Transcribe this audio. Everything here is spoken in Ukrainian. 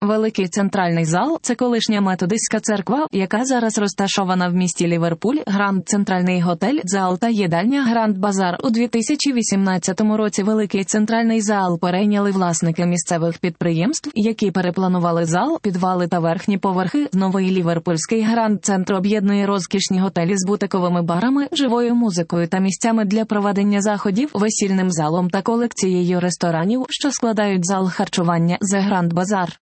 Великий центральний зал – це колишня методистська церква, яка зараз розташована в місті Ліверпуль, Гранд Центральний готель, зал та їдальня Гранд Базар. У 2018 році Великий центральний зал перейняли власники місцевих підприємств, які перепланували зал, підвали та верхні поверхи. Новий ліверпульський Гранд Центр об'єднує розкішні готелі з бутиковими барами, живою музикою та місцями для проведення заходів, весільним залом та колекцією ресторанів, що складають зал харчування The Grand Bazaar.